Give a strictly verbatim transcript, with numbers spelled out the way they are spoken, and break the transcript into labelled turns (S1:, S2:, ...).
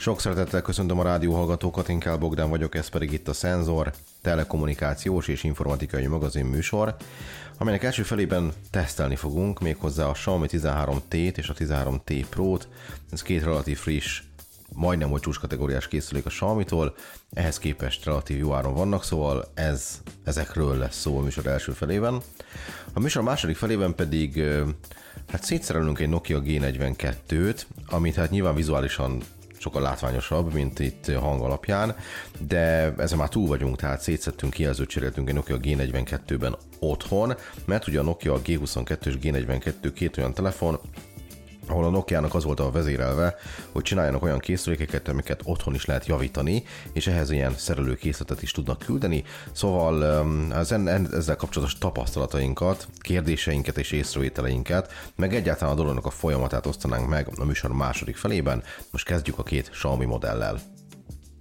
S1: Sok szeretettel köszöntöm a rádióhallgatókat, én Kál Bogdán vagyok, ez pedig itt a Szenzor, telekommunikációs és informatikai magazin műsor, amelynek első felében tesztelni fogunk méghozzá a Xiaomi tizenhárom té-t és a tizenhárom té Pro-t. Ez két relatív friss, majdnem hogy csúcskategóriás készülék a Xiaomi-tól, ehhez képest relatív jó áron vannak, szóval ez, ezekről lesz szó a műsor első felében. A műsor második felében pedig hát szétszerelünk egy Nokia G negyvenkettőt, amit hát nyilván vizuálisan sokkal látványosabb, mint itt hang alapján, de ezen már túl vagyunk, tehát szétszedtünk, kijelzőt cseréltünk egy Nokia G negyvenkettőben otthon, mert ugye a Nokia G huszonkettő és G negyvenkettő két olyan telefon, ahol a Nokiának az volt a vezérelve, hogy csináljanak olyan készülékeket, amiket otthon is lehet javítani, és ehhez ilyen szerelőkészletet is tudnak küldeni. Szóval ezzel kapcsolatos tapasztalatainkat, kérdéseinket és észrevételeinket, meg egyáltalán a dolognak a folyamatát osztanánk meg a műsor második felében. Most kezdjük a két Xiaomi modellel.